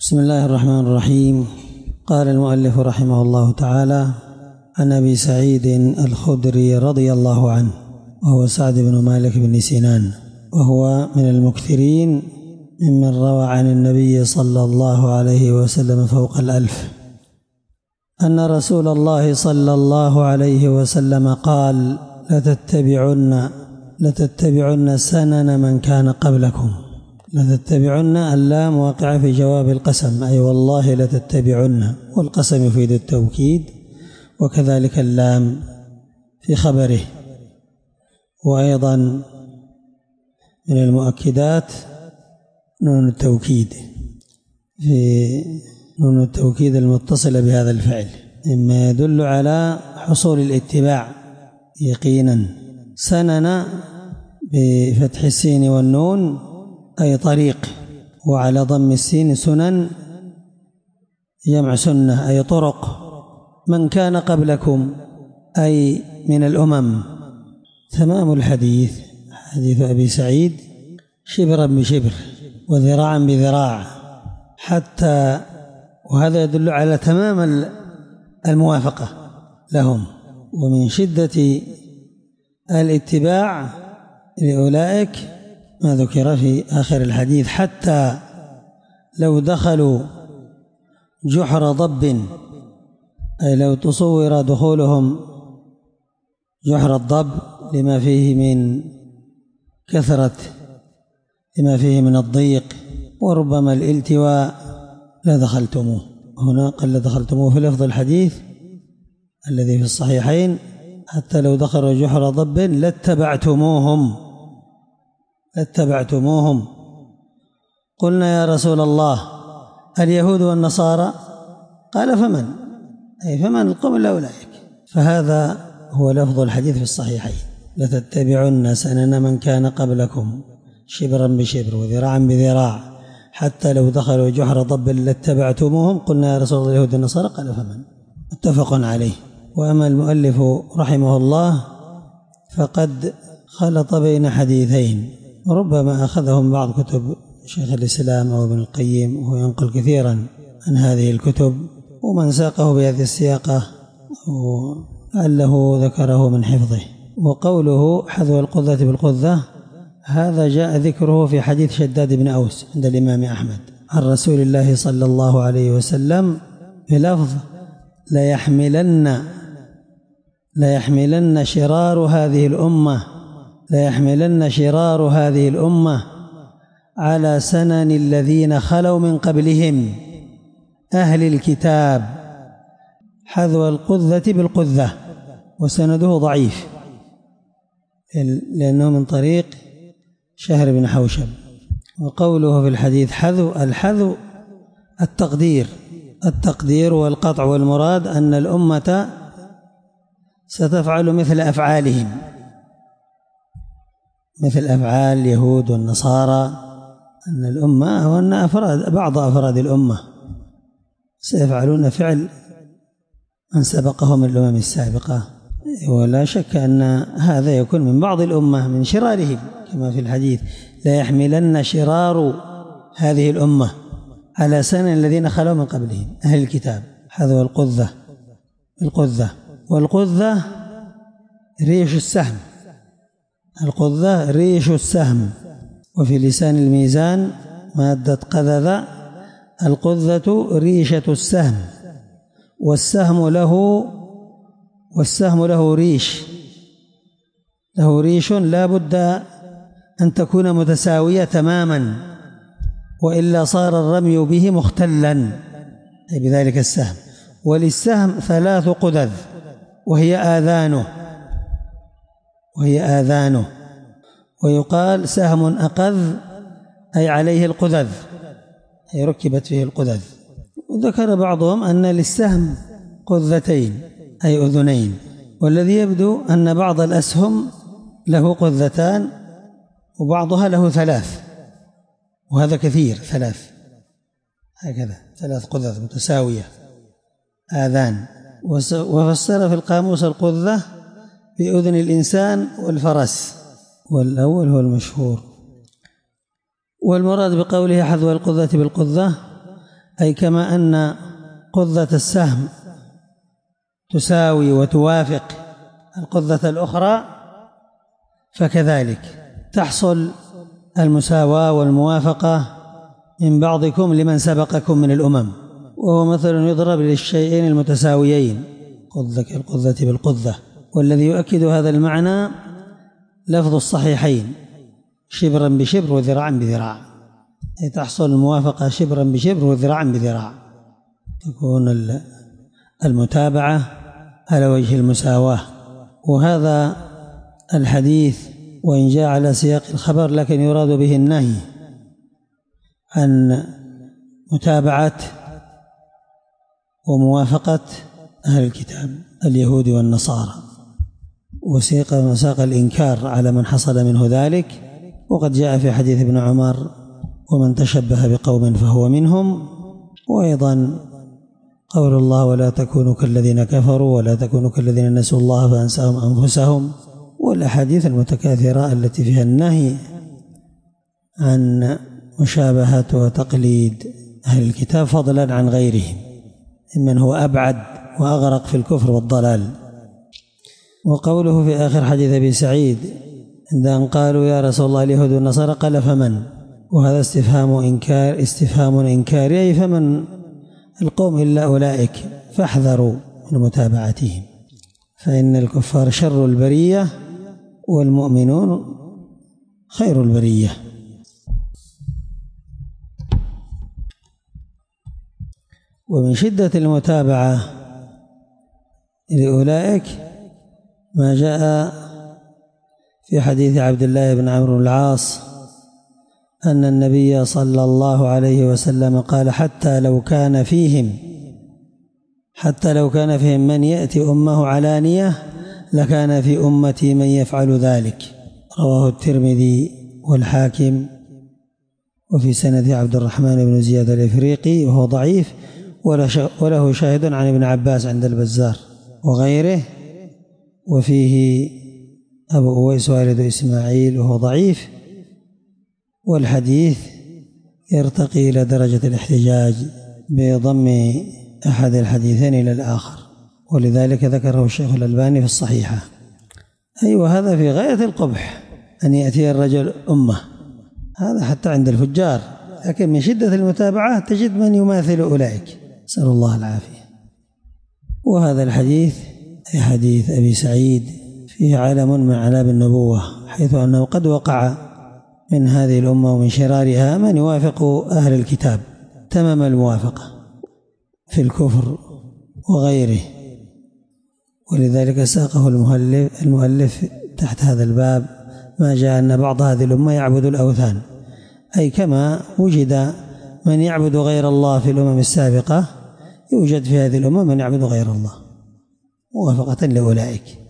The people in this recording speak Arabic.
بسم الله الرحمن الرحيم. قال المؤلف رحمه الله تعالى: عن أبي سعيد الخدري رضي الله عنه، وهو سعد بن مالك بن سنان، وهو من المكثرين ممن روى عن النبي صلى الله عليه وسلم فوق 1000، أن رسول الله صلى الله عليه وسلم قال: لتتبعن سنن من كان قبلكم. لتتبعن اللام واقعة في جواب القسم، أي والله لتتبعن، والقسم يفيد التوكيد، وكذلك اللام في خبره. وأيضا من المؤكدات نون التوكيد، في نون التوكيد المتصلة بهذا الفعل، مما يدل على حصول الاتباع يقينا. سنن بفتح السين والنون أي طريق، وعلى ضم السين سنن جمع سنة أي طرق. من كان قبلكم أي من الأمم. تمام الحديث حديث أبي سعيد: شبرا بشبر وذراعا بذراع، حتى، وهذا يدل على تمام الموافقة لهم، ومن شدة الاتباع لأولئك ما ذكر في آخر الحديث: حتى لو دخلوا جحر ضب، أي لو تصور دخولهم جحر الضب لما فيه من كثرة، لما فيه من الضيق وربما الالتواء، لدخلتموه. هنا قال لدخلتموه في لفظ الحديث الذي في الصحيحين: حتى لو دخلوا جحر ضب لاتبعتموهم. قلنا: يا رسول الله، اليهود والنصارى؟ قال: فمن؟ أي فمن القوم إلا أولئك. فهذا هو لفظ الحديث في الصحيحين: لتتبعن سنن من كان قبلكم شبرا بشبر وذراعا بذراع، حتى لو دخلوا جحر ضب لاتبعتموهم. قلنا: يا رسول الله، اليهود والنصارى؟ قال: فمن؟ متفق عليه. وأما المؤلف رحمه الله فقد خلط بين حديثين، وربما أخذهم بعض كتب شيخ الإسلام أو ابن القيم، وهو ينقل كثيرا عن هذه الكتب، ومن ساقه بهذه السياقة لعله ذكره من حفظه. وقوله حذو القذة بالقذة، هذا جاء ذكره في حديث شداد بن أوس عند الإمام أحمد عن رسول الله صلى الله عليه وسلم بلفظ: ليحملن شرار هذه الأمة على سنن الذين خلوا من قبلهم أهل الكتاب، حذو القذة بالقذة. وسنده ضعيف لأنه من طريق شهر بن حوشب. وقوله في الحديث الحذو التقدير والقطع، والمراد أن الأمة ستفعل مثل أفعالهم، مثل أفعال اليهود والنصارى، أن الأمة وأن بعض أفراد الأمة سيفعلون فعل من سبقهم من الأمم السابقة. ولا شك أن هذا يكون من بعض الأمة من شرارهم، كما في الحديث: لا يحملن شرار هذه الأمة على سنن الذين خلوا من قبلهم أهل الكتاب، حذو القذة. والقذة ريش السهم، القذة ريش السهم. وفي لسان الميزان مادة قذذ: القذة ريشة السهم، والسهم له ريش لا بد أن تكون متساوية تماما، وإلا صار الرمي به مختلا، أي بذلك السهم. وللسهم 3 قذذ، وهي آذانه. ويقال سهم أقذ، أي عليه القذذ، أي ركبت فيه القذذ. وذكر بعضهم أن للسهم قذتين، أي أذنين. والذي يبدو أن بعض الأسهم له قذتان وبعضها له 3، وهذا كثير، 3 هكذا، 3 قذذ متساوية آذان. وفسر في القاموس القذة بأذن الإنسان والفرس، والأول هو المشهور. والمراد بقوله حذو القذة بالقذة أي كما أن قذة السهم تساوي وتوافق القذة الأخرى، فكذلك تحصل المساواة والموافقة من بعضكم لمن سبقكم من الأمم، وهو مثل يضرب للشيئين المتساويين، قذة كالقذة بالقذة. والذي يؤكد هذا المعنى لفظ الصحيحين: شبرا بشبر وذراعا بذراع، أي تحصل الموافقة شبرا بشبر وذراعا بذراع، تكون المتابعة على وجه المساواة. وهذا الحديث وإن جاء على سياق الخبر لكن يراد به النهي عن متابعة وموافقة أهل الكتاب اليهود والنصارى، وساق الإنكار على من حصل منه ذلك. وقد جاء في حديث ابن عمر: ومن تشبه بقوم فهو منهم. وأيضا قول الله: ولا تكونوا كالذين كفروا ولا تكونوا كالذين نسوا الله فأنساهم أنفسهم، والأحاديث المتكاثرة التي فيها النهي عن مشابهة وتقليد أهل الكتاب فضلا عن غيرهم ممن هو أبعد وأغرق في الكفر والضلال. وقوله في آخر حديث أبي سعيد عند أن قالوا: يا رسول الله اليهود والنصارى، قال: فمن؟ وهذا استفهام إنكاري، أي فمن القوم إلا أولئك، فاحذروا من متابعتهم، فإن الكفار شر البرية والمؤمنون خير البرية. ومن شدة المتابعة لأولئك ما جاء في حديث عبد الله بن عمرو بن العاص أن النبي صلى الله عليه وسلم قال: حتى لو كان فيهم من يأتي أمه علانية لكان في أمتي من يفعل ذلك. رواه الترمذي والحاكم، وفي سنده عبد الرحمن بن زياد الإفريقي وهو ضعيف، وله شاهد عن ابن عباس عند البزار وغيره، وفيه أبو أويس والد إسماعيل وهو ضعيف، والحديث يرتقي إلى درجة الاحتجاج بضم أحد الحديثين إلى الآخر، ولذلك ذكره الشيخ الألباني في الصحيحة. وهذا في غاية القبح أن يأتي الرجل أمة، هذا حتى عند الفجار، لكن من شدة المتابعة تجد من يماثل أولئك، نسأل الله العافية. وهذا الحديث أي حديث أبي سعيد فيه علم من علام النبوة، حيث أنه قد وقع من هذه الأمة ومن شرارها من يوافق أهل الكتاب تمام الموافقة في الكفر وغيره، ولذلك ساقه المؤلف تحت هذا الباب ما جاء أن بعض هذه الأمة يعبد الأوثان، أي كما وجد من يعبد غير الله في الأمم السابقة يوجد في هذه الأمة من يعبد غير الله موافقة لأولئك.